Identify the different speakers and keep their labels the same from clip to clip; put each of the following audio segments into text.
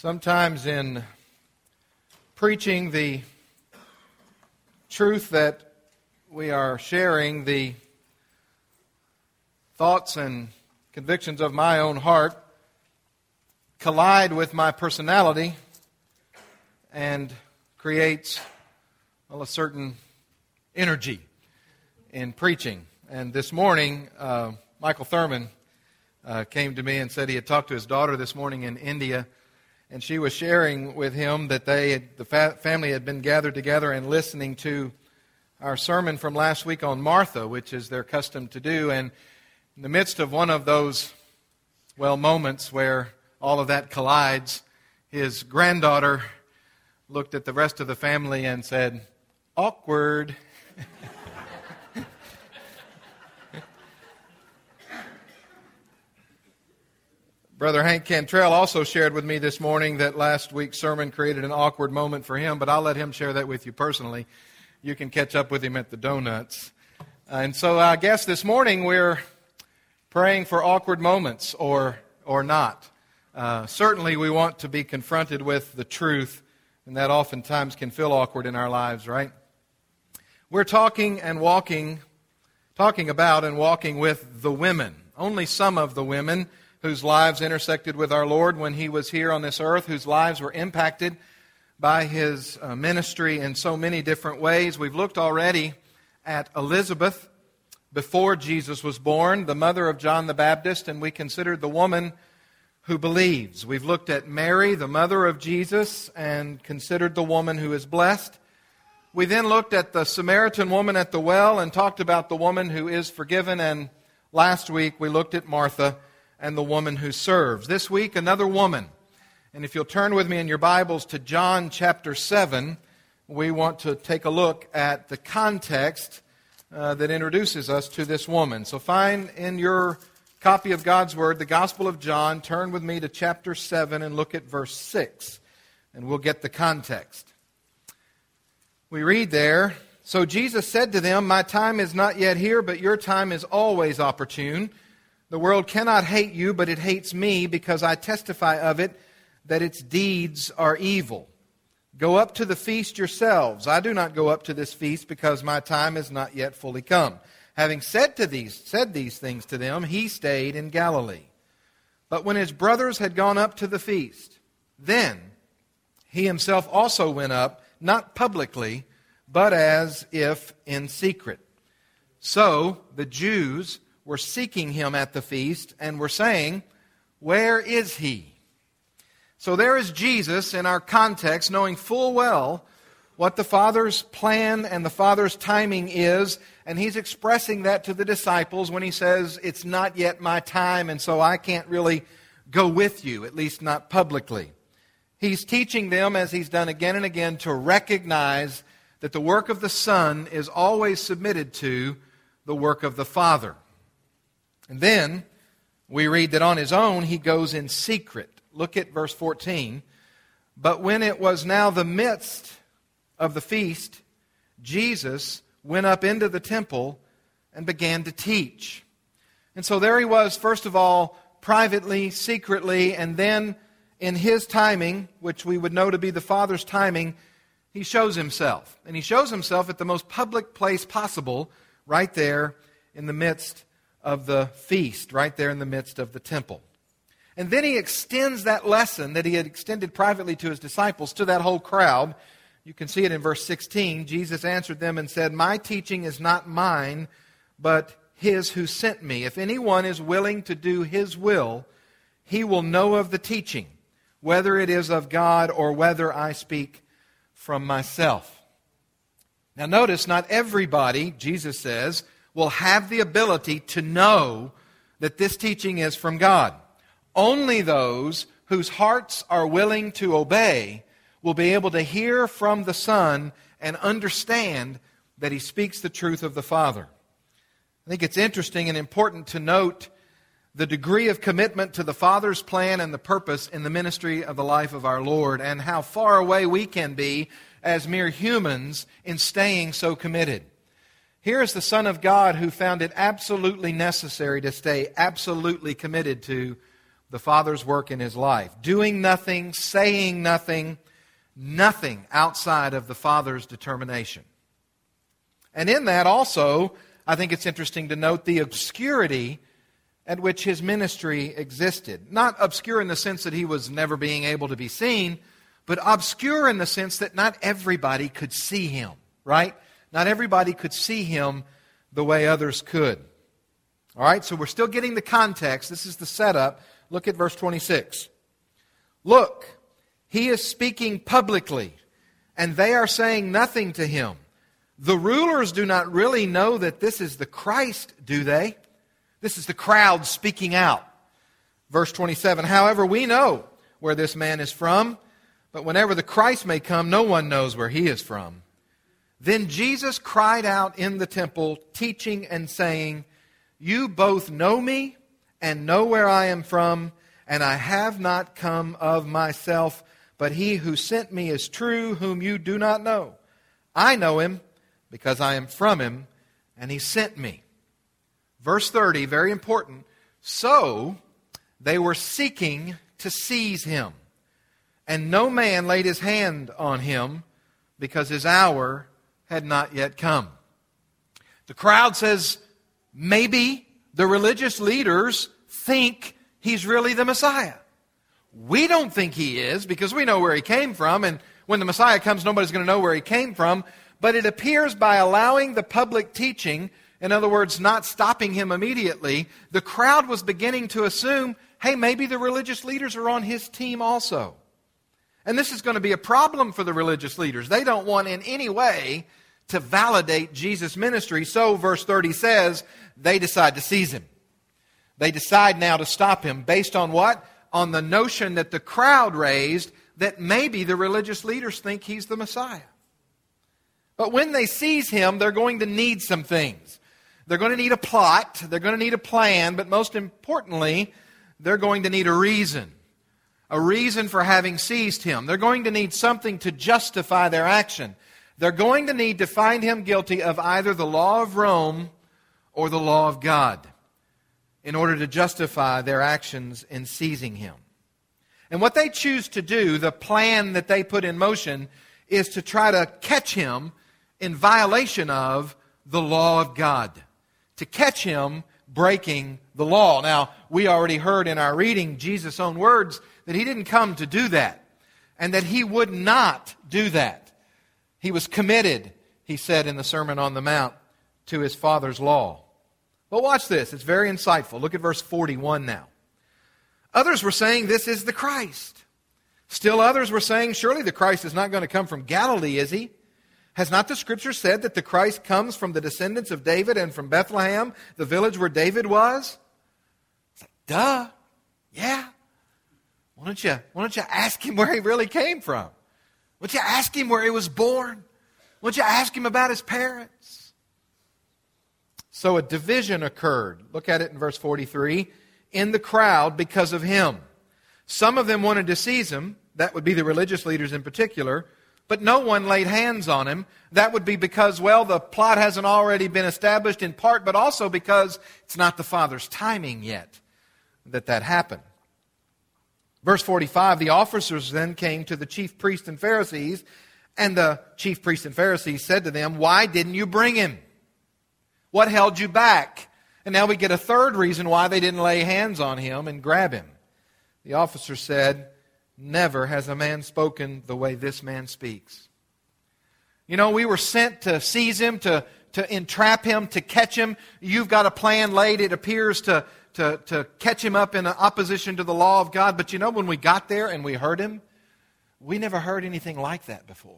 Speaker 1: Sometimes in preaching the truth that we are sharing, the thoughts and convictions of my own heart collide with my personality and creates, a certain energy in preaching. And this morning, Michael Thurman came to me and said he had talked to his daughter this morning in India, and she was sharing with him that the family had been gathered together and listening to our sermon from last week on Martha, which is their custom to do. And in the midst of one of those, moments where all of that collides, his granddaughter looked at the rest of the family and said, "Awkward." Brother Hank Cantrell also shared with me this morning that last week's sermon created an awkward moment for him, but I'll let him share that with you personally. You can catch up with him at the donuts. And so I guess this morning we're praying for awkward moments or not. Certainly we want to be confronted with the truth, and that oftentimes can feel awkward in our lives, right? We're talking about and walking with the women, only some of the women whose lives intersected with our Lord when He was here on this earth, whose lives were impacted by His ministry in so many different ways. We've looked already at Elizabeth before Jesus was born, the mother of John the Baptist, and we considered the woman who believes. We've looked at Mary, the mother of Jesus, and considered the woman who is blessed. We then looked at the Samaritan woman at the well and talked about the woman who is forgiven, and last week we looked at Martha and the woman who serves. This week, another woman. And if you'll turn with me in your Bibles to John chapter 7, we want to take a look at the context that introduces us to this woman. So find in your copy of God's Word, the Gospel of John, turn with me to chapter 7 and look at verse 6, and we'll get the context. We read there, "So Jesus said to them, 'My time is not yet here, but your time is always opportune. The world cannot hate you, but it hates me because I testify of it that its deeds are evil. Go up to the feast yourselves. I do not go up to this feast because my time is not yet fully come.' Having said these things to them, He stayed in Galilee. But when His brothers had gone up to the feast, then He Himself also went up, not publicly, but as if in secret. So the Jews were seeking Him at the feast and were saying, 'Where is He?'" So there is Jesus in our context, knowing full well what the Father's plan and the Father's timing is, and He's expressing that to the disciples when He says, "It's not yet my time, and so I can't really go with you, at least not publicly." He's teaching them, as He's done again and again, to recognize that the work of the Son is always submitted to the work of the Father. And then we read that on His own He goes in secret. Look at verse 14. "But when it was now the midst of the feast, Jesus went up into the temple and began to teach." And so there He was, first of all, privately, secretly, and then in His timing, which we would know to be the Father's timing, He shows Himself. And He shows Himself at the most public place possible, right there in the midst of the feast, right there in the midst of the temple. And then He extends that lesson that He had extended privately to His disciples to that whole crowd. You can see it in verse 16. Jesus answered them and said, "My teaching is not mine, but His who sent me. If anyone is willing to do His will, he will know of the teaching, whether it is of God or whether I speak from myself." Now notice, not everybody, Jesus says, will have the ability to know that this teaching is from God. Only those whose hearts are willing to obey will be able to hear from the Son and understand that He speaks the truth of the Father. I think it's interesting and important to note the degree of commitment to the Father's plan and the purpose in the ministry of the life of our Lord, and how far away we can be as mere humans in staying so committed. Here is the Son of God who found it absolutely necessary to stay absolutely committed to the Father's work in his life. Doing nothing, saying nothing, nothing outside of the Father's determination. And in that also, I think it's interesting to note the obscurity at which his ministry existed. Not obscure in the sense that he was never being able to be seen, but obscure in the sense that not everybody could see him, right? Not everybody could see him the way others could. All right, so we're still getting the context. This is the setup. Look at verse 26. Look, he is speaking publicly, and they are saying nothing to him. The rulers do not really know that this is the Christ, do they? This is the crowd speaking out. Verse 27, however, we know where this man is from, but whenever the Christ may come, no one knows where he is from. Then Jesus cried out in the temple, teaching and saying, you both know me and know where I am from, and I have not come of myself, but he who sent me is true, whom you do not know. I know him because I am from him, and he sent me. Verse 30, very important. So they were seeking to seize him, and no man laid his hand on him because his hour had not yet come. The crowd says, maybe the religious leaders think he's really the Messiah. We don't think he is because we know where he came from, and when the Messiah comes, nobody's going to know where he came from. But it appears by allowing the public teaching, in other words, not stopping him immediately, the crowd was beginning to assume, hey, maybe the religious leaders are on his team also. And this is going to be a problem for the religious leaders. They don't want in any way to validate Jesus' ministry. So, verse 30 says, they decide to seize him. They decide now to stop him based on what? On the notion that the crowd raised that maybe the religious leaders think he's the Messiah. But when they seize him, they're going to need some things. They're going to need a plot, they're going to need a plan, but most importantly, they're going to need a reason for having seized him. They're going to need something to justify their action. They're going to need to find him guilty of either the law of Rome or the law of God in order to justify their actions in seizing him. And what they choose to do, the plan that they put in motion, is to try to catch him in violation of the law of God. To catch him breaking the law. Now, we already heard in our reading Jesus' own words that he didn't come to do that, and that he would not do that. He was committed, he said in the Sermon on the Mount, to his Father's law. But watch this, it's very insightful. Look at verse 41 now. Others were saying, this is the Christ. Still others were saying, surely the Christ is not going to come from Galilee, is he? Has not the Scripture said that the Christ comes from the descendants of David and from Bethlehem, the village where David was? It's like, duh, yeah. Why don't you ask him where he really came from? Why don't you ask him where he was born? Why don't you ask him about his parents? So a division occurred. Look at it in verse 43. In the crowd because of him. Some of them wanted to seize him. That would be the religious leaders in particular. But no one laid hands on him. That would be because, well, the plot hasn't already been established in part, but also because it's not the Father's timing yet that happened. Verse 45, the officers then came to the chief priests and Pharisees, and the chief priests and Pharisees said to them, why didn't you bring him? What held you back? And now we get a third reason why they didn't lay hands on him and grab him. The officer said, never has a man spoken the way this man speaks. You know, we were sent to seize him, to entrap him, to catch him. You've got a plan laid, it appears, to catch him up in opposition to the law of God. But you know, when we got there and we heard him, we never heard anything like that before.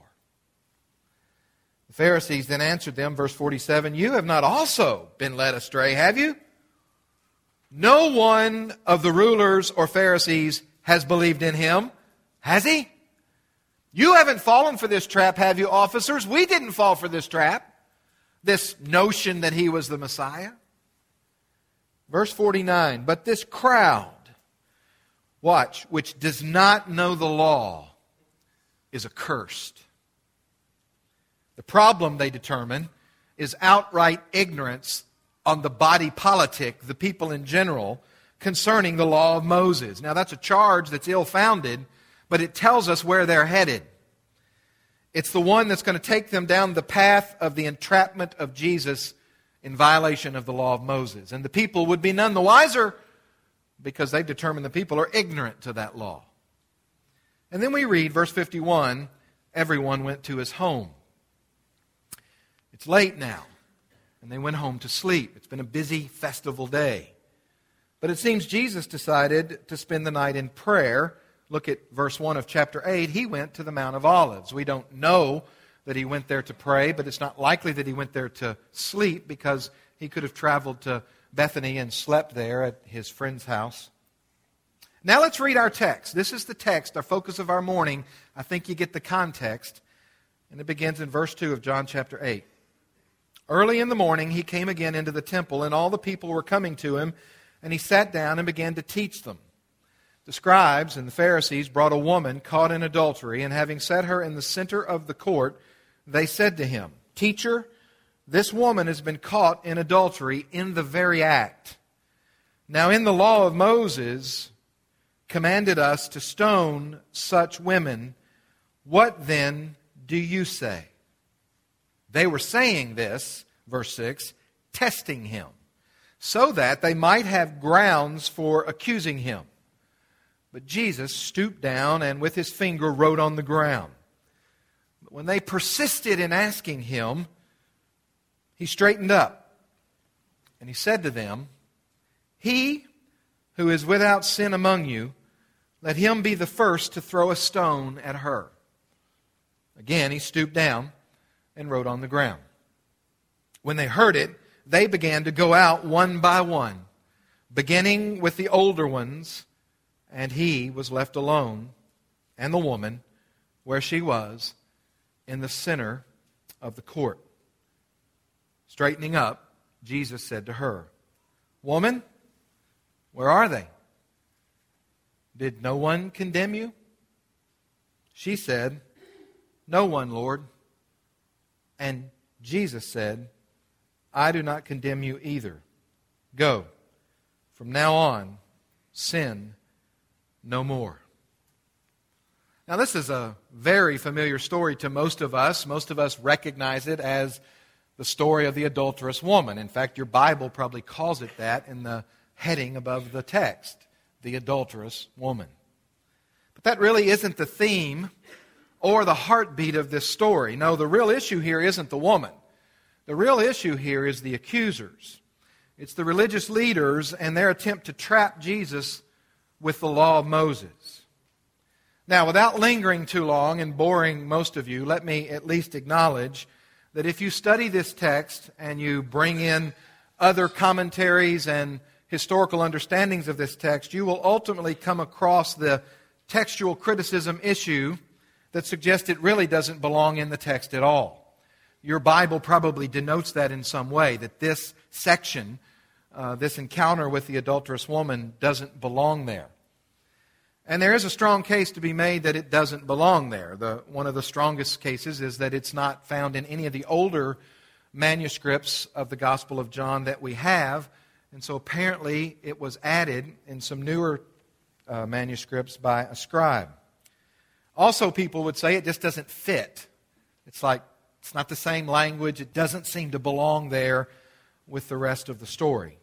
Speaker 1: The Pharisees then answered them, verse 47, you have not also been led astray, have you? No one of the rulers or Pharisees has believed in him, has he? You haven't fallen for this trap, have you, officers? We didn't fall for this trap, this notion that he was the Messiah. Verse 49, but this crowd, watch, which does not know the law, is accursed. The problem, they determine, is outright ignorance on the body politic, the people in general, concerning the law of Moses. Now, that's a charge that's ill-founded, but it tells us where they're headed. It's the one that's going to take them down the path of the entrapment of Jesus in violation of the law of Moses. And the people would be none the wiser because they've determined the people are ignorant to that law. And then we read, verse 51, everyone went to his home. It's late now, and they went home to sleep. It's been a busy festival day. But it seems Jesus decided to spend the night in prayer. Look at verse 1 of chapter 8. He went to the Mount of Olives. We don't know that he went there to pray, but it's not likely that he went there to sleep because he could have traveled to Bethany and slept there at his friend's house. Now let's read our text. This is the text, our focus of our morning. I think you get the context. And it begins in verse 2 of John chapter 8. Early in the morning he came again into the temple, and all the people were coming to him, and he sat down and began to teach them. The scribes and the Pharisees brought a woman caught in adultery, and having set her in the center of the court, they said to him, "Teacher, this woman has been caught in adultery in the very act. Now in the law of Moses commanded us to stone such women. What then do you say?" They were saying this, verse 6, testing him, so that they might have grounds for accusing him. But Jesus stooped down and with his finger wrote on the ground. But when they persisted in asking him, he straightened up and he said to them, "He who is without sin among you, let him be the first to throw a stone at her." Again he stooped down and wrote on the ground. When they heard it, they began to go out one by one, beginning with the older ones, and he was left alone, and the woman, where she was, in the center of the court. Straightening up, Jesus said to her, "Woman, where are they? Did no one condemn you?" She said, "No one, Lord." And Jesus said, "I do not condemn you either. Go. From now on, sin no more." Now, this is a very familiar story to most of us. Most of us recognize it as the story of the adulterous woman. In fact, your Bible probably calls it that in the heading above the text, the adulterous woman. But that really isn't the theme or the heartbeat of this story. No, the real issue here isn't the woman. The real issue here is the accusers. It's the religious leaders and their attempt to trap Jesus with the law of Moses. Now, without lingering too long and boring most of you, let me at least acknowledge that if you study this text and you bring in other commentaries and historical understandings of this text, you will ultimately come across the textual criticism issue that suggests it really doesn't belong in the text at all. Your Bible probably denotes that in some way, that this section, this encounter with the adulterous woman, doesn't belong there. And there is a strong case to be made that it doesn't belong there. One of the strongest cases is that it's not found in any of the older manuscripts of the Gospel of John that we have. And so apparently it was added in some newer manuscripts by a scribe. Also, people would say it just doesn't fit. It's like, it's not the same language. It doesn't seem to belong there with the rest of the story.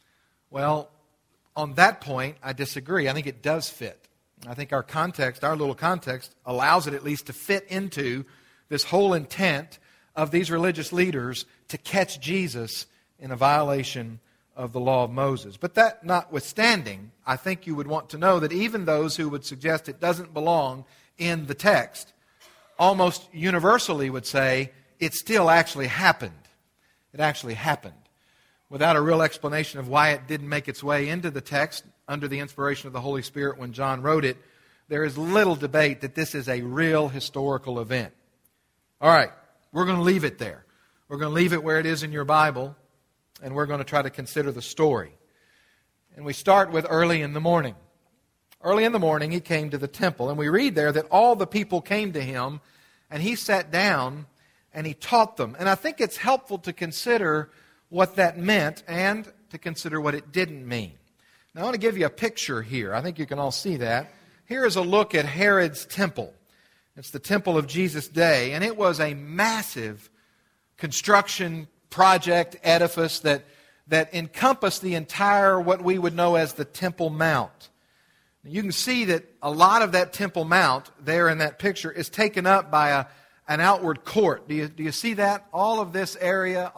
Speaker 1: Well, on that point, I disagree. I think it does fit. I think our context, our little context, allows it at least to fit into this whole intent of these religious leaders to catch Jesus in a violation of the law of Moses. But that notwithstanding, I think you would want to know that even those who would suggest it doesn't belong in the text almost universally would say it still actually happened. It actually happened. Without a real explanation of why it didn't make its way into the text under the inspiration of the Holy Spirit when John wrote it, there is little debate that this is a real historical event. All right, we're going to leave it there. We're going to leave it where it is in your Bible, and we're going to try to consider the story. And we start with early in the morning. Early in the morning, he came to the temple, and we read there that all the people came to him, and he sat down, and he taught them. And I think it's helpful to consider what that meant and to consider what it didn't mean. Now I want to give you a picture here. I think you can all see that. Here is a look at Herod's temple. It's the temple of Jesus' day, and it was a massive construction project, edifice that encompassed the entire, what we would know as the Temple Mount. You can see that a lot of that Temple Mount there in that picture is taken up by an outward court. Do you see that? All of this area,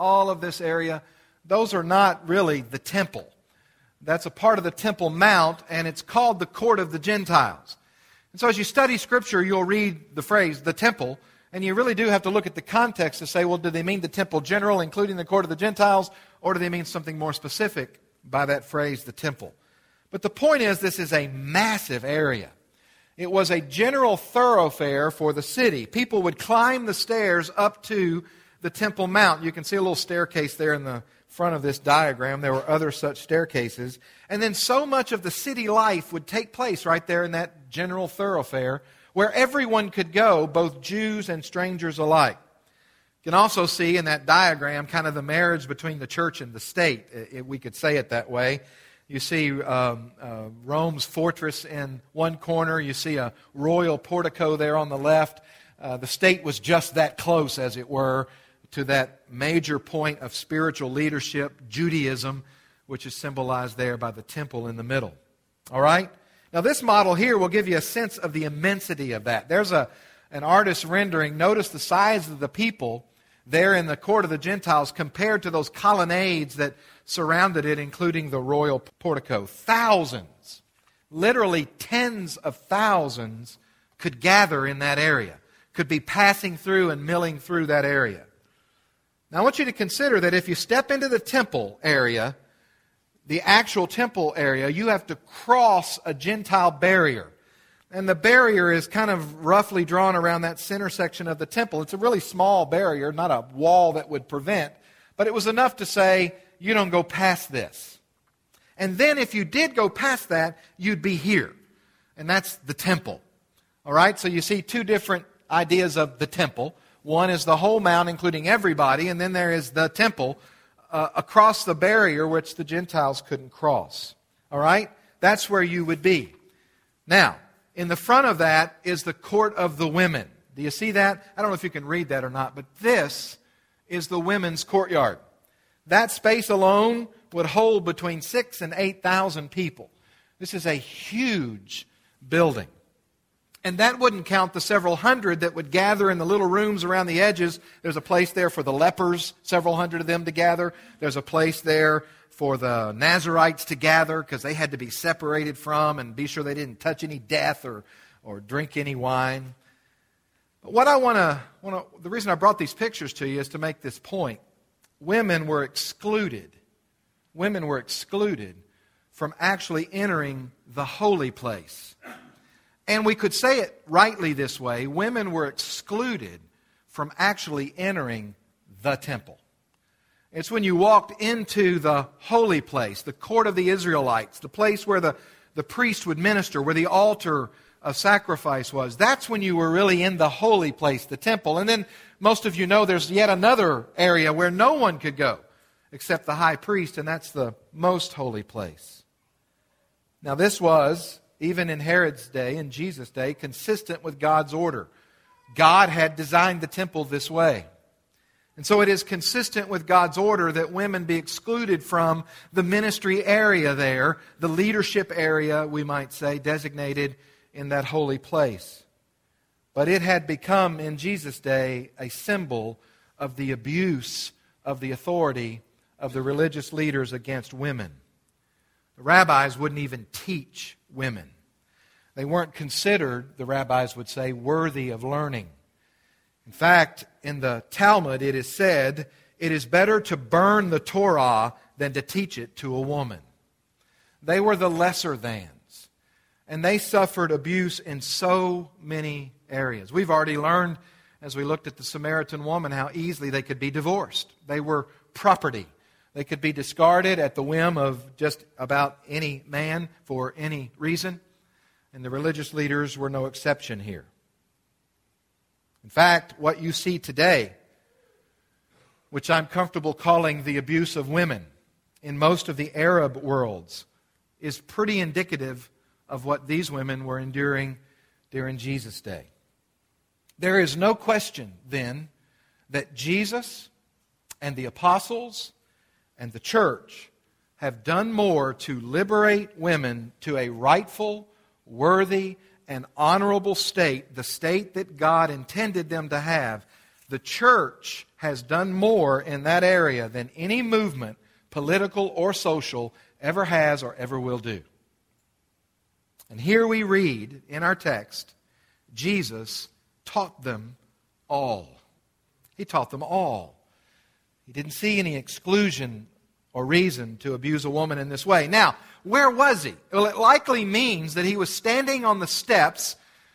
Speaker 1: those are not really the temple. That's a part of the Temple Mount, and it's called the Court of the Gentiles. And so as you study Scripture, you'll read the phrase, the temple, and you really do have to look at the context to say, well, do they mean the temple general, including the Court of the Gentiles, or do they mean something more specific by that phrase, the temple? But the point is, this is a massive area. It was a general thoroughfare for the city. People would climb the stairs up to the Temple Mount. You can see a little staircase there in the front of this diagram. There were other such staircases. And then so much of the city life would take place right there in that general thoroughfare where everyone could go, both Jews and strangers alike. You can also see in that diagram kind of the marriage between the church and the state, if we could say it that way. You see Rome's fortress in one corner. You see a royal portico there on the left. The state was just that close, as it were, to that major point of spiritual leadership, Judaism, which is symbolized there by the temple in the middle. All right? Now, this model here will give you a sense of the immensity of that. There's an artist's rendering. Notice the size of the people there in the Court of the Gentiles compared to those colonnades that surrounded it, including the royal portico. Thousands, literally tens of thousands, could gather in that area, could be passing through and milling through that area. Now, I want you to consider that if you step into the temple area, the actual temple area, you have to cross a Gentile barrier. And the barrier is kind of roughly drawn around that center section of the temple. It's a really small barrier, not a wall that would prevent, but it was enough to say, you don't go past this. And then if you did go past that, you'd be here. And that's the temple. All right, so you see two different ideas of the temple. One is the whole mount, including everybody, and then there is the temple across the barrier which the Gentiles couldn't cross. All right, that's where you would be. Now, in the front of that is the court of the women. Do you see that? I don't know if you can read that or not, but this is the women's courtyard. That space alone would hold between 6,000 and 8,000 people. This is a huge building. And that wouldn't count the several hundred that would gather in the little rooms around the edges. There's a place there for the lepers, several hundred of them to gather. There's a place there for the Nazarites to gather because they had to be separated from and be sure they didn't touch any death or drink any wine. But what the reason I brought these pictures to you is to make this point. Women were excluded. Women were excluded from actually entering the holy place. And we could say it rightly this way. Women were excluded from actually entering the temple. It's when you walked into the holy place, the court of the Israelites, the place where the priest would minister, where the altar of sacrifice was. That's when you were really in the holy place, the temple. And then most of you know there's yet another area where no one could go except the high priest, and that's the most holy place. Now this was, even in Herod's day, in Jesus' day, consistent with God's order. God had designed the temple this way. And so it is consistent with God's order that women be excluded from the ministry area there, the leadership area, we might say, designated in that holy place. But it had become, in Jesus' day, a symbol of the abuse of the authority of the religious leaders against women. The rabbis wouldn't even teach women. They weren't considered, the rabbis would say, worthy of learning. In fact, in the Talmud it is said, it is better to burn the Torah than to teach it to a woman. They were the lesser thans, and they suffered abuse in so many areas. We've already learned, as we looked at the Samaritan woman, how easily they could be divorced. They were property. They could be discarded at the whim of just about any man for any reason. And the religious leaders were no exception here. In fact, what you see today, which I'm comfortable calling the abuse of women in most of the Arab worlds, is pretty indicative of what these women were enduring during Jesus' day. There is no question, then, that Jesus and the apostles and the church have done more to liberate women to a rightful, worthy, and honorable state, the state that God intended them to have. The church has done more in that area than any movement, political or social, ever has or ever will do. And here we read in our text, Jesus taught them all. He taught them all. He didn't see any exclusion or reason to abuse a woman in this way. Now, where was he? Well, it likely means that he was standing on the steps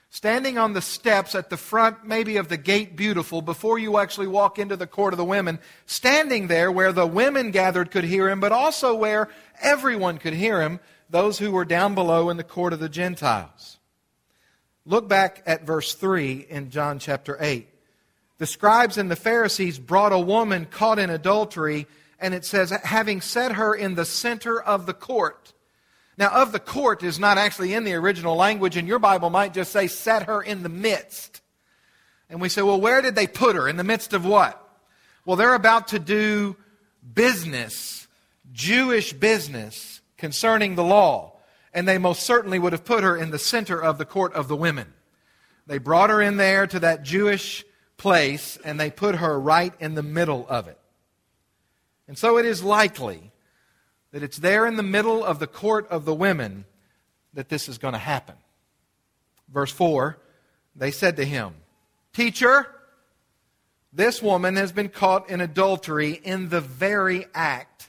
Speaker 1: at the front maybe of the Gate Beautiful before you actually walk into the court of the women, standing there where the women gathered could hear him, but also where everyone could hear him, those who were down below in the court of the Gentiles. Look back at verse 3 in John chapter 8. The scribes and the Pharisees brought a woman caught in adultery, and it says, having set her in the center of the court. Now, of the court is not actually in the original language, and your Bible might just say, set her in the midst. And we say, well, where did they put her? In the midst of what? Well, they're about to do business, Jewish business, concerning the law. And they most certainly would have put her in the center of the court of the women. They brought her in there to that Jewish place, and they put her right in the middle of it. And so it is likely that it's there in the middle of the court of the women that this is going to happen. Verse 4, they said to him, "Teacher, this woman has been caught in adultery in the very act."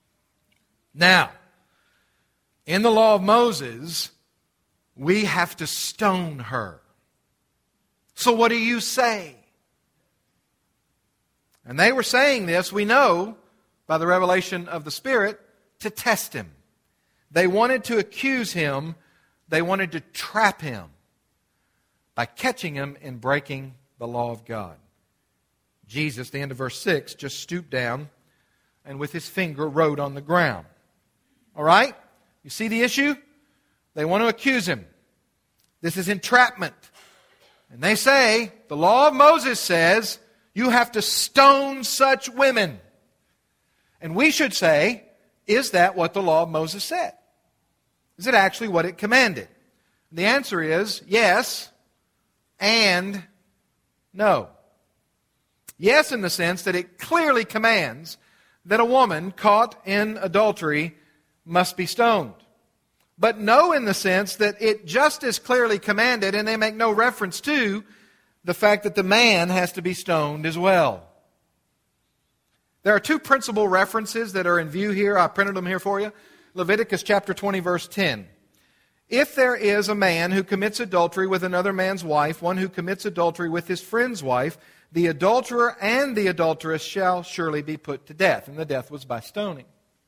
Speaker 1: Now, in the law of Moses, we have to stone her. So what do you say? And they were saying this, we know, by the revelation of the Spirit, to test him. They wanted to accuse him. They wanted to trap him by catching him in breaking the law of God. Jesus, the end of verse 6, just stooped down and with his finger wrote on the ground. All right? You see the issue? They want to accuse him. This is entrapment. And they say, the law of Moses says, you have to stone such women. And we should say, is that what the law of Moses said? Is it actually what it commanded? The answer is yes and no. Yes, in the sense that it clearly commands that a woman caught in adultery must be stoned. But no, in the sense that it just as clearly commanded, and they make no reference to, the fact that the man has to be stoned as well. There are two principal references that are in view here. I printed them here for you. Leviticus chapter 20, verse 10. If there is a man who commits adultery with another man's wife, one who commits adultery with his friend's wife, the adulterer and the adulteress shall surely be put to death. And the death was by stoning.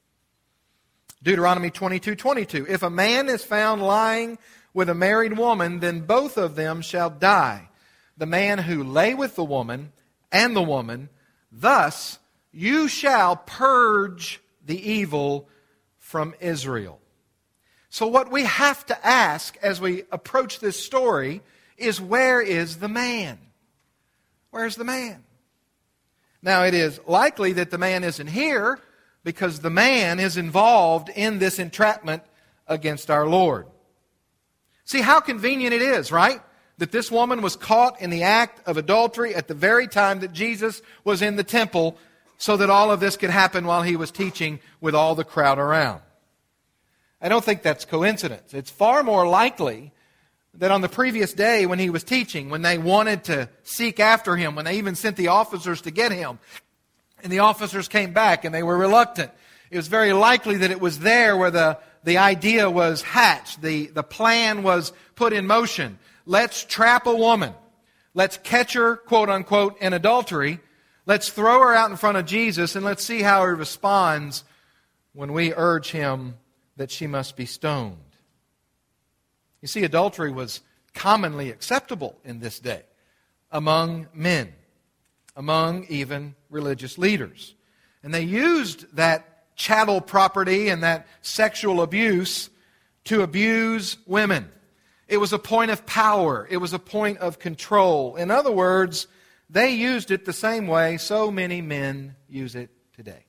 Speaker 1: Deuteronomy 22:22. If a man is found lying with a married woman, then both of them shall die. The man who lay with the woman and the woman, thus you shall purge the evil from Israel. So what we have to ask as we approach this story is, where is the man? Where's the man? Now, it is likely that the man isn't here because the man is involved in this entrapment against our Lord. See how convenient it is, right? That this woman was caught in the act of adultery at the very time that Jesus was in the temple, so that all of this could happen while he was teaching with all the crowd around. I don't think that's coincidence. It's far more likely that on the previous day when he was teaching, when they wanted to seek after him, when they even sent the officers to get him, and the officers came back and they were reluctant, it was very likely that it was there where the idea was hatched, the plan was put in motion. Let's trap a woman. Let's catch her, quote unquote, in adultery. Let's throw her out in front of Jesus and let's see how he responds when we urge him that she must be stoned. You see, adultery was commonly acceptable in this day among men, among even religious leaders. And they used that chattel property and that sexual abuse to abuse women. It was a point of power. It was a point of control. In other words, they used it the same way so many men use it today.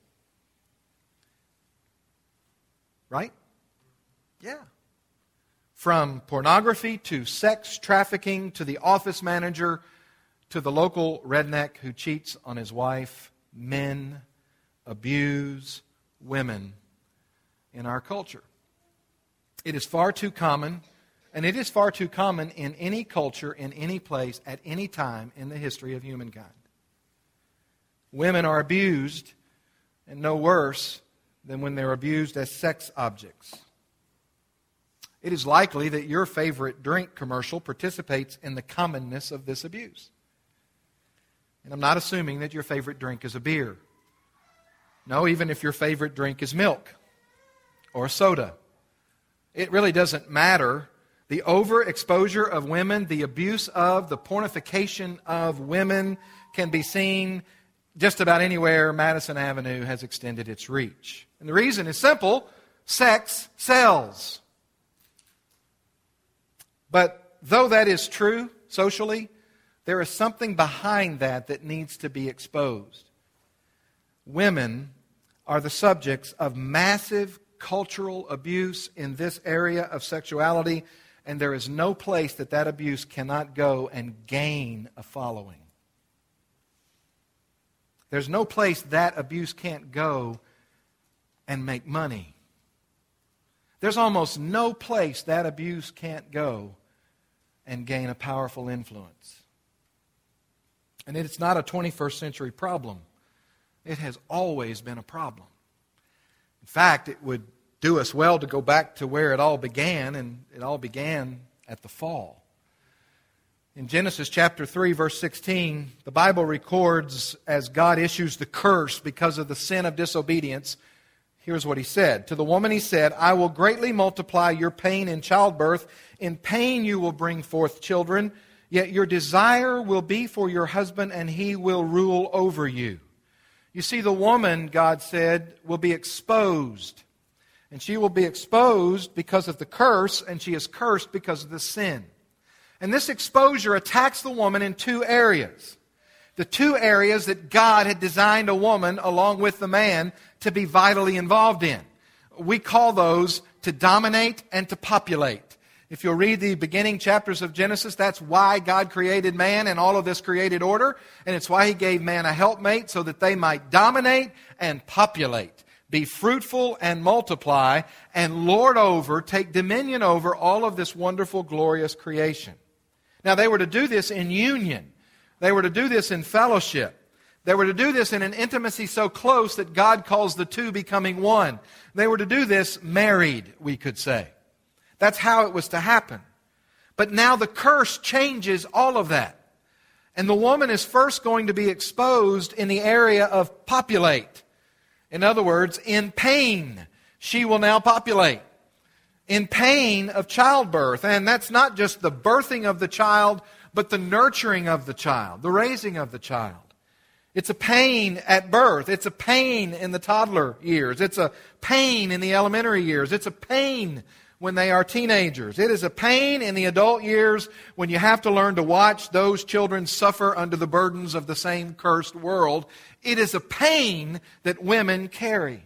Speaker 1: Right? Yeah. From pornography to sex trafficking to the office manager to the local redneck who cheats on his wife, men abuse women in our culture. It is far too common, and it is far too common in any culture, in any place, at any time in the history of humankind. Women are abused, and no worse than when they're abused as sex objects. It is likely that your favorite drink commercial participates in the commonness of this abuse. And I'm not assuming that your favorite drink is a beer. No, even if your favorite drink is milk or soda. It really doesn't matter. The overexposure of women, the abuse of, the pornification of women can be seen just about anywhere Madison Avenue has extended its reach. And the reason is simple: sex sells. But though that is true socially, there is something behind that that needs to be exposed. Women are the subjects of massive cultural abuse in this area of sexuality, and there is no place that that abuse cannot go and gain a following. There's no place that abuse can't go and make money. There's almost no place that abuse can't go and gain a powerful influence. And it's not a 21st century problem. It has always been a problem. In fact, it would do us well to go back to where it all began, and it all began at the fall. In Genesis chapter 3, verse 16, the Bible records as God issues the curse because of the sin of disobedience. Here's what He said. To the woman He said, I will greatly multiply your pain in childbirth. In pain you will bring forth children, yet your desire will be for your husband, and he will rule over you. You see, the woman, God said, will be exposed. And she will be exposed because of the curse, and she is cursed because of the sin. And this exposure attacks the woman in two areas. The two areas that God had designed a woman, along with the man, to be vitally involved in. We call those to dominate and to populate. If you'll read the beginning chapters of Genesis, that's why God created man and all of this created order. And it's why He gave man a helpmate so that they might dominate and populate. Be fruitful and multiply and lord over, take dominion over all of this wonderful, glorious creation. Now, they were to do this in union. They were to do this in fellowship. They were to do this in an intimacy so close that God calls the two becoming one. They were to do this married, we could say. That's how it was to happen. But now the curse changes all of that. And the woman is first going to be exposed in the area of populate. In other words, in pain, she will now populate. In pain of childbirth. And that's not just the birthing of the child, but the nurturing of the child, the raising of the child. It's a pain at birth. It's a pain in the toddler years. It's a pain in the elementary years. It's a pain when they are teenagers. It is a pain in the adult years when you have to learn to watch those children suffer under the burdens of the same cursed world. It is a pain that women carry.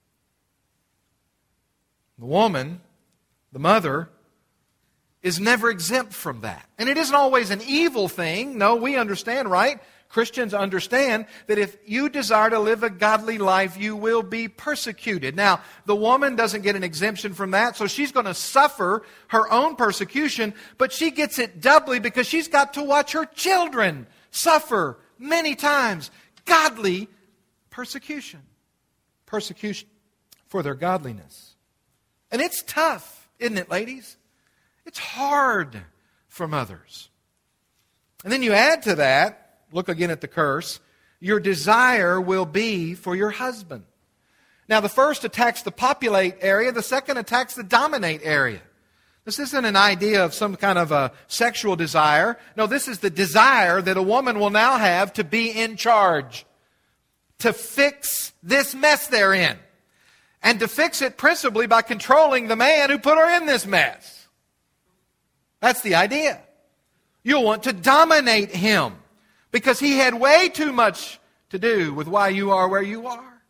Speaker 1: The woman, the mother, is never exempt from that. And it isn't always an evil thing. No, we understand, right? Christians understand that if you desire to live a godly life, you will be persecuted. Now, the woman doesn't get an exemption from that, so she's going to suffer her own persecution, but she gets it doubly because she's got to watch her children suffer many times godly persecution. Persecution for their godliness. And it's tough, isn't it, ladies? It's hard for mothers. And then you add to that, look again at the curse, your desire will be for your husband. Now, the first attacks the populate area. The second attacks the dominate area. This isn't an idea of some kind of a sexual desire. No, this is the desire that a woman will now have to be in charge, to fix this mess they're in. And to fix it principally by controlling the man who put her in this mess. That's the idea. You'll want to dominate him because he had way too much to do with why you are where you are.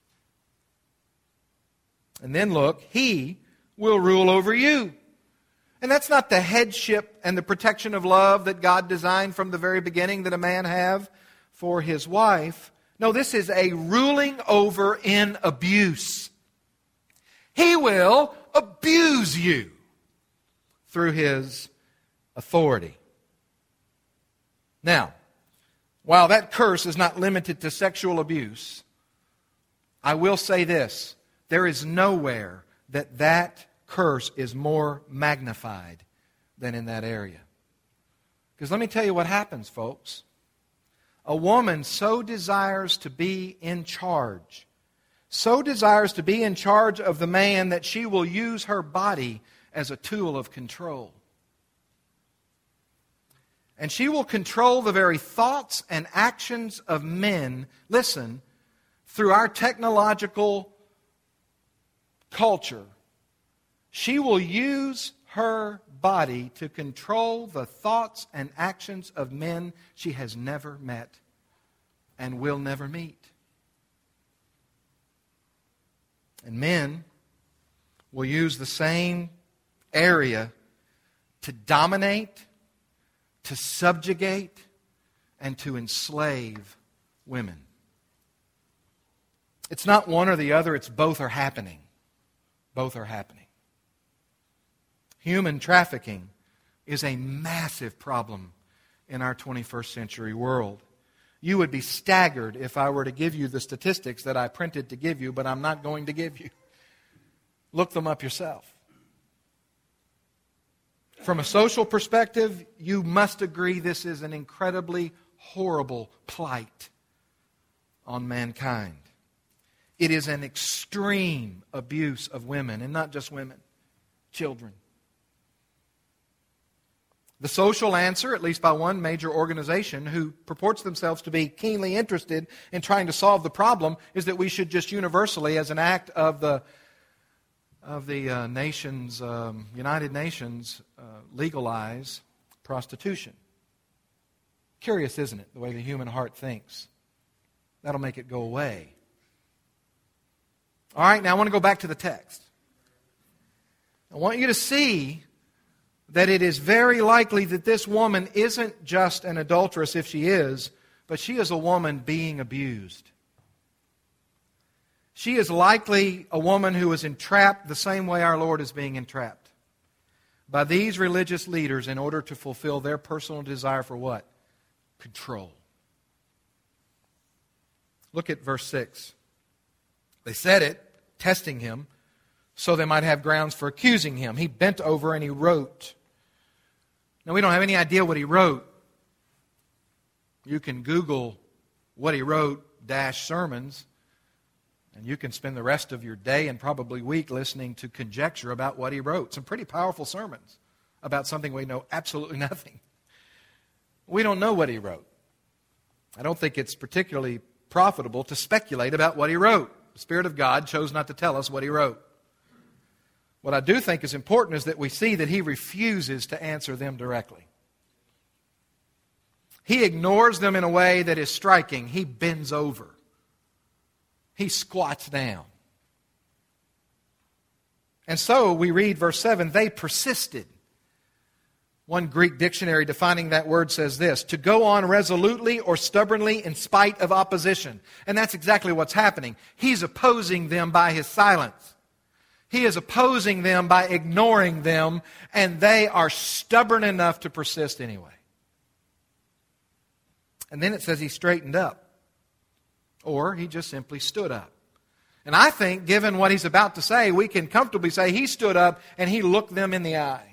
Speaker 1: And then look, he will rule over you. And that's not the headship and the protection of love that God designed from the very beginning that a man have for his wife. No, this is a ruling over in abuse. He will abuse you through his authority. Now, while that curse is not limited to sexual abuse, I will say this. There is nowhere that curse is more magnified than in that area. Because let me tell you what happens, folks. A woman so desires to be in charge, so desires to be in charge of the man that she will use her body as a tool of control. And she will control the very thoughts and actions of men, listen, through our technological culture. She will use her body to control the thoughts and actions of men she has never met and will never meet. And men will use the same area to dominate, to subjugate, and to enslave women. It's not one or the other, it's both are happening. Both are happening. Human trafficking is a massive problem in our 21st century world. You would be staggered if I were to give you the statistics that I printed to give you, but I'm not going to give you. Look them up yourself. From a social perspective, you must agree this is an incredibly horrible plight on mankind. It is an extreme abuse of women, and not just women, children. The social answer, at least by one major organization who purports themselves to be keenly interested in trying to solve the problem, is that we should just universally, as an act of the nations, United Nations, legalize prostitution. Curious, isn't it, the way the human heart thinks? That'll make it go away. All right, now I want to go back to the text. I want you to see that it is very likely that this woman isn't just an adulteress if she is, but she is a woman being abused. She is likely a woman who is entrapped the same way our Lord is being entrapped by these religious leaders in order to fulfill their personal desire for what? Control. Look at verse 6. They said it, testing him, so they might have grounds for accusing him. He bent over and he wrote. Now, we don't have any idea what he wrote. You can Google what he wrote, -sermons, and you can spend the rest of your day and probably week listening to conjecture about what he wrote. Some pretty powerful sermons about something we know absolutely nothing. We don't know what he wrote. I don't think it's particularly profitable to speculate about what he wrote. The Spirit of God chose not to tell us what he wrote. What I do think is important is that we see that he refuses to answer them directly. He ignores them in a way that is striking. He bends over. He squats down. And so we read verse 7, they persisted. One Greek dictionary defining that word says this, to go on resolutely or stubbornly in spite of opposition. And that's exactly what's happening. He's opposing them by his silence. He is opposing them by ignoring them, and they are stubborn enough to persist anyway. And then it says he straightened up, or he just simply stood up. And I think, given what he's about to say, we can comfortably say he stood up and he looked them in the eye.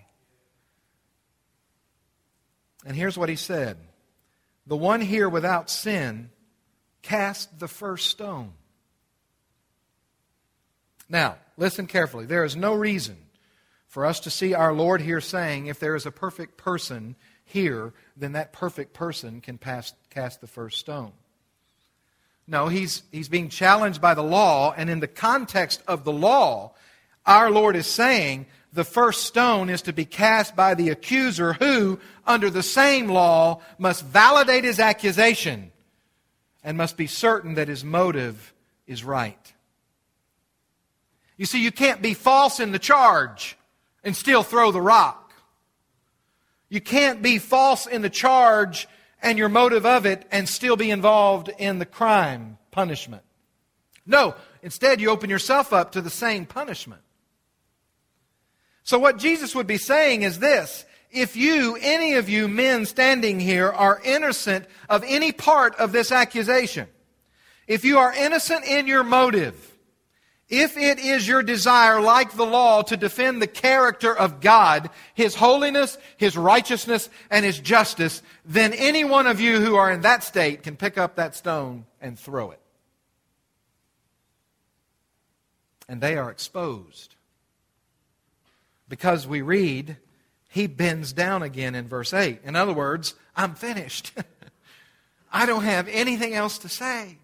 Speaker 1: And here's what he said. The one here without sin cast the first stone. Now, listen carefully. There is no reason for us to see our Lord here saying, if there is a perfect person here, then that perfect person can cast the first stone. No, he's being challenged by the law, and in the context of the law, our Lord is saying the first stone is to be cast by the accuser who, under the same law, must validate his accusation and must be certain that his motive is right. You see, you can't be false in the charge and still throw the rock. You can't be false in the charge and your motive of it and still be involved in the crime punishment. No, instead you open yourself up to the same punishment. So what Jesus would be saying is this: if you, any of you men standing here, are innocent of any part of this accusation, if you are innocent in your motive, if it is your desire, like the law, to defend the character of God, His holiness, His righteousness, and His justice, then any one of you who are in that state can pick up that stone and throw it. And they are exposed. Because we read, he bends down again in verse 8. In other words, I'm finished. I don't have anything else to say.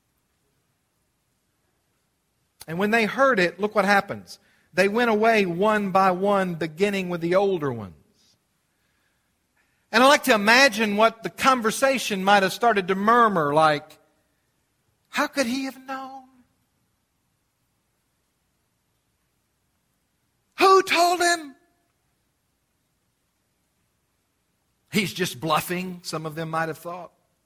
Speaker 1: And when they heard it, look what happens. They went away one by one, beginning with the older ones. And I like to imagine what the conversation might have started to murmur, like, how could he have known? Who told him? He's just bluffing, some of them might have thought.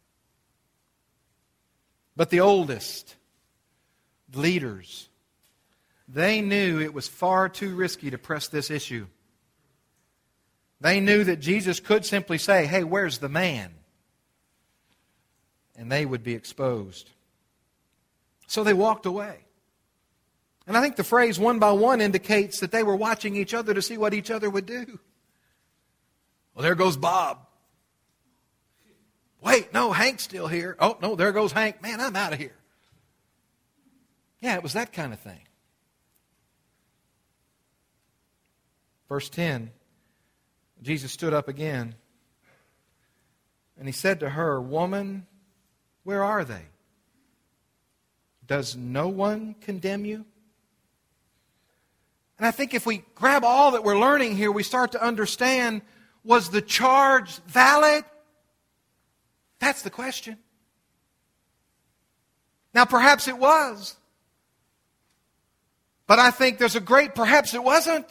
Speaker 1: But the oldest leaders, they knew it was far too risky to press this issue. They knew that Jesus could simply say, hey, where's the man? And they would be exposed. So they walked away. And I think the phrase one by one indicates that they were watching each other to see what each other would do. Well, there goes Bob. Wait, no, Hank's still here. Oh, no, there goes Hank. Man, I'm out of here. Yeah, it was that kind of thing. Verse 10, Jesus stood up again, and he said to her, "Woman, where are they? Does no one condemn you?" And I think if we grab all that we're learning here, we start to understand, was the charge valid? That's the question. Now, perhaps it was. But I think there's a great perhaps it wasn't.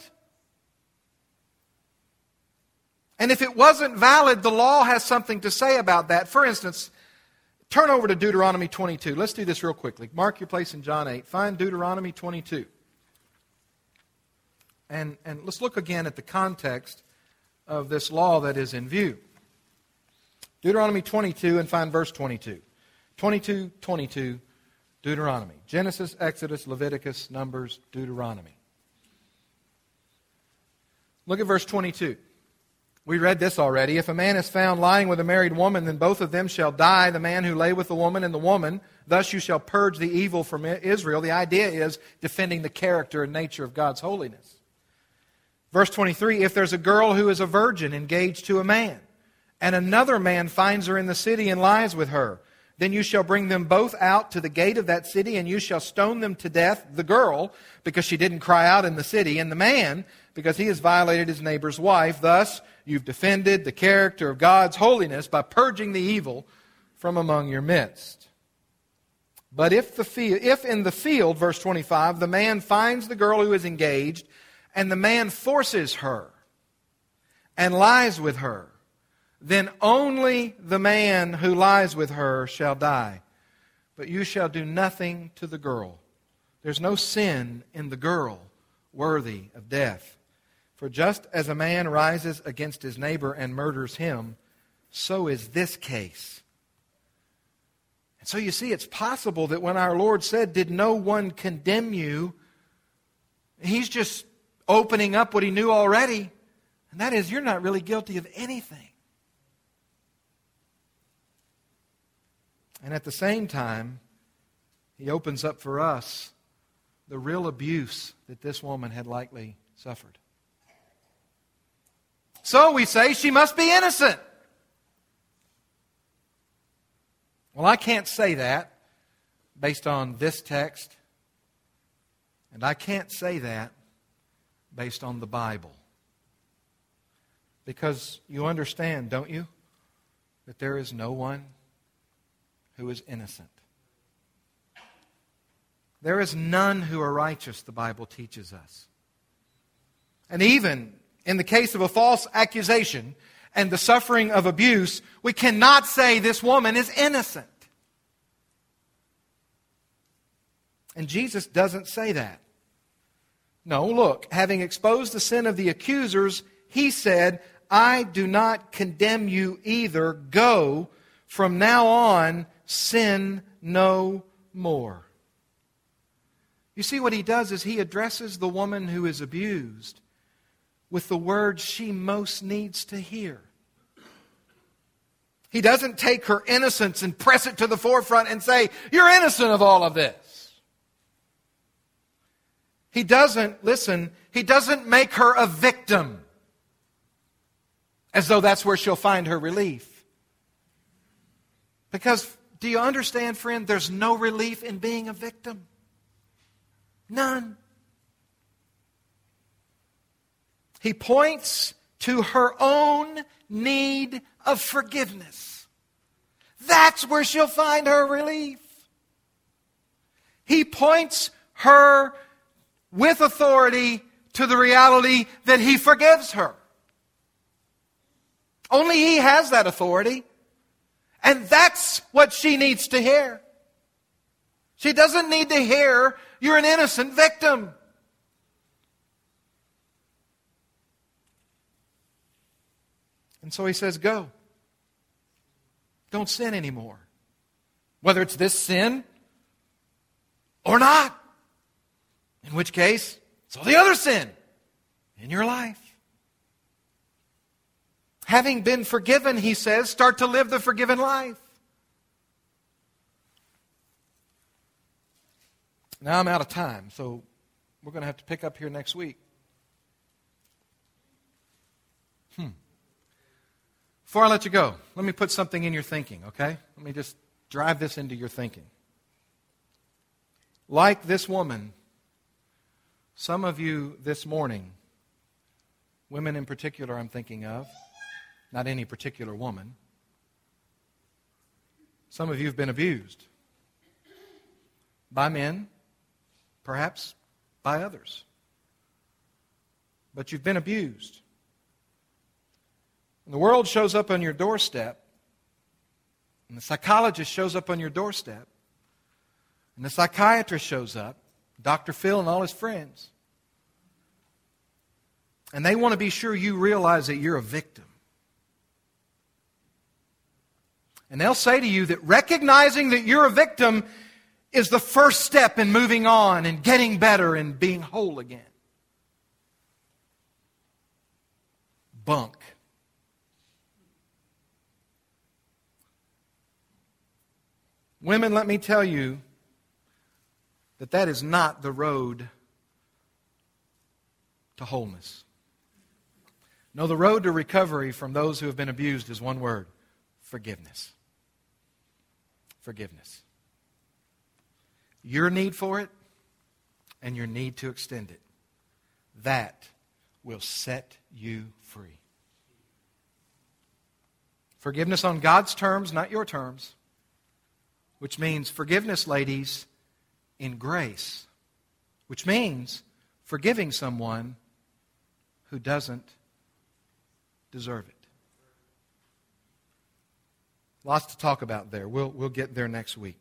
Speaker 1: And if it wasn't valid, the law has something to say about that. For instance, turn over to Deuteronomy 22. Let's do this real quickly. Mark your place in John 8. Find Deuteronomy 22. And let's look again at the context of this law that is in view. Deuteronomy 22 and find verse 22. 22, Deuteronomy. Genesis, Exodus, Leviticus, Numbers, Deuteronomy. Look at verse 22. We read this already. If a man is found lying with a married woman, then both of them shall die, the man who lay with the woman and the woman. Thus you shall purge the evil from Israel. The idea is defending the character and nature of God's holiness. Verse 23, if there's a girl who is a virgin engaged to a man, and another man finds her in the city and lies with her, then you shall bring them both out to the gate of that city, and you shall stone them to death, the girl, because she didn't cry out in the city, and the man, because he has violated his neighbor's wife. Thus, you've defended the character of God's holiness by purging the evil from among your midst. But if in the field, verse 25, the man finds the girl who is engaged, and the man forces her and lies with her, then only the man who lies with her shall die. But you shall do nothing to the girl. There's no sin in the girl worthy of death. For just as a man rises against his neighbor and murders him, so is this case. And so you see, it's possible that when our Lord said, "Did no one condemn you?" He's just opening up what he knew already. And that is, you're not really guilty of anything. And at the same time, he opens up for us the real abuse that this woman had likely suffered. So we say she must be innocent. Well, I can't say that based on this text, and I can't say that based on the Bible. Because you understand, don't you, that there is no one who is innocent. There is none who are righteous, the Bible teaches us. And even in the case of a false accusation and the suffering of abuse, we cannot say this woman is innocent. And Jesus doesn't say that. No, look, having exposed the sin of the accusers, He said, I do not condemn you either. Go, from now on, sin no more. You see, what He does is He addresses the woman who is abused with the words she most needs to hear. He doesn't take her innocence and press it to the forefront and say, you're innocent of all of this. He doesn't make her a victim as though that's where she'll find her relief. Because, do you understand, friend, there's no relief in being a victim. None. He points to her own need of forgiveness. That's where she'll find her relief. He points her with authority to the reality that He forgives her. Only He has that authority. And that's what she needs to hear. She doesn't need to hear, you're an innocent victim. And so He says, go. Don't sin anymore. Whether it's this sin or not. In which case, it's all the other sin in your life. Having been forgiven, He says, start to live the forgiven life. Now I'm out of time, so we're going to have to pick up here next week. Before I let you go, let me put something in your thinking, okay? Let me just drive this into your thinking. Like this woman, some of you this morning, women in particular I'm thinking of, not any particular woman, some of you have been abused by men, perhaps by others. But you've been abused. And the world shows up on your doorstep, and the psychologist shows up on your doorstep, and the psychiatrist shows up, Dr. Phil and all his friends. And they want to be sure you realize that you're a victim. And they'll say to you that recognizing that you're a victim is the first step in moving on and getting better and being whole again. Bunk. Women, let me tell you that that is not the road to wholeness. No, the road to recovery from those who have been abused is one word: forgiveness. Forgiveness. Your need for it and your need to extend it. That will set you free. Forgiveness on God's terms, not your terms. Which means forgiveness, ladies, in grace. Which means forgiving someone who doesn't deserve it. Lots to talk about there. We'll get there next week.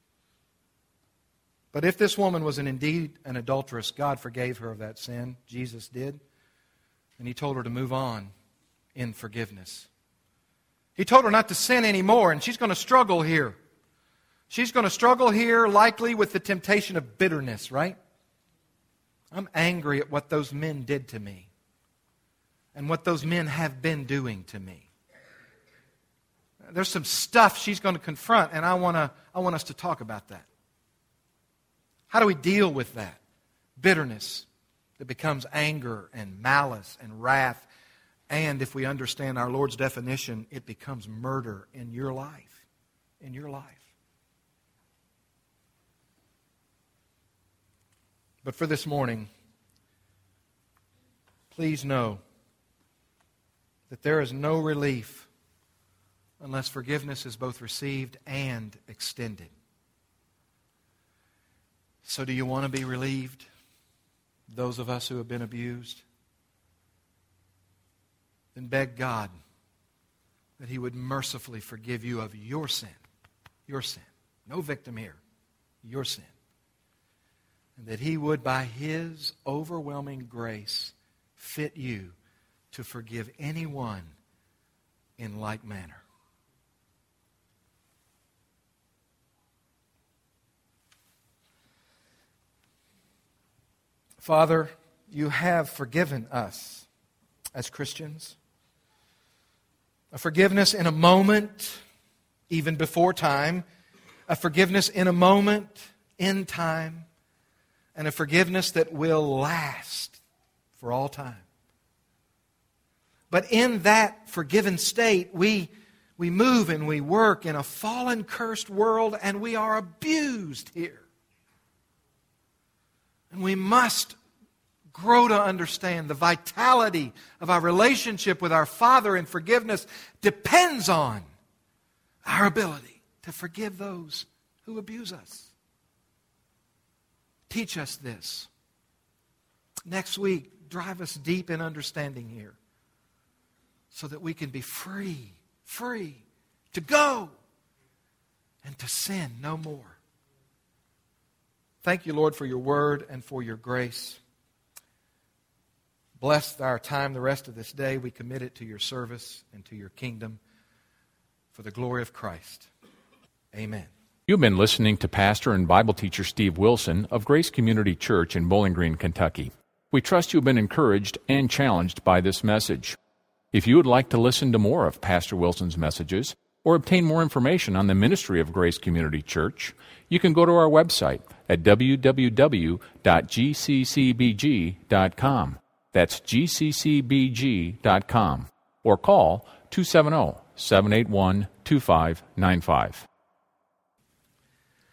Speaker 1: But if this woman was indeed an adulteress, God forgave her of that sin. Jesus did. And He told her to move on in forgiveness. He told her not to sin anymore, and she's going to struggle here. She's going to struggle here likely with the temptation of bitterness, right? I'm angry at what those men did to me and what those men have been doing to me. There's some stuff she's going to confront, and I want us to talk about that. How do we deal with that? Bitterness that becomes anger and malice and wrath. And if we understand our Lord's definition, it becomes murder in your life. In your life. But for this morning, please know that there is no relief unless forgiveness is both received and extended. So do you want to be relieved? Those of us who have been abused? Then beg God that He would mercifully forgive you of your sin. Your sin. No victim here. Your sin. And that He would, by His overwhelming grace, fit you to forgive anyone in like manner. Father, You have forgiven us as Christians. A forgiveness in a moment, even before time. A forgiveness in a moment, in time. And a forgiveness that will last for all time. But in that forgiven state, we move and we work in a fallen, cursed world, and we are abused here. And we must grow to understand the vitality of our relationship with our Father in forgiveness depends on our ability to forgive those who abuse us. Teach us this. Next week, drive us deep in understanding here so that we can be free to go and to sin no more. Thank you, Lord, for Your word and for Your grace. Bless our time the rest of this day. We commit it to Your service and to Your kingdom for the glory of Christ. Amen.
Speaker 2: You've been listening to Pastor and Bible teacher Steve Wilson of Grace Community Church in Bowling Green, Kentucky. We trust you've been encouraged and challenged by this message. If you would like to listen to more of Pastor Wilson's messages or obtain more information on the ministry of Grace Community Church, you can go to our website at www.gccbg.com. That's gccbg.com. Or call 270-781-2595.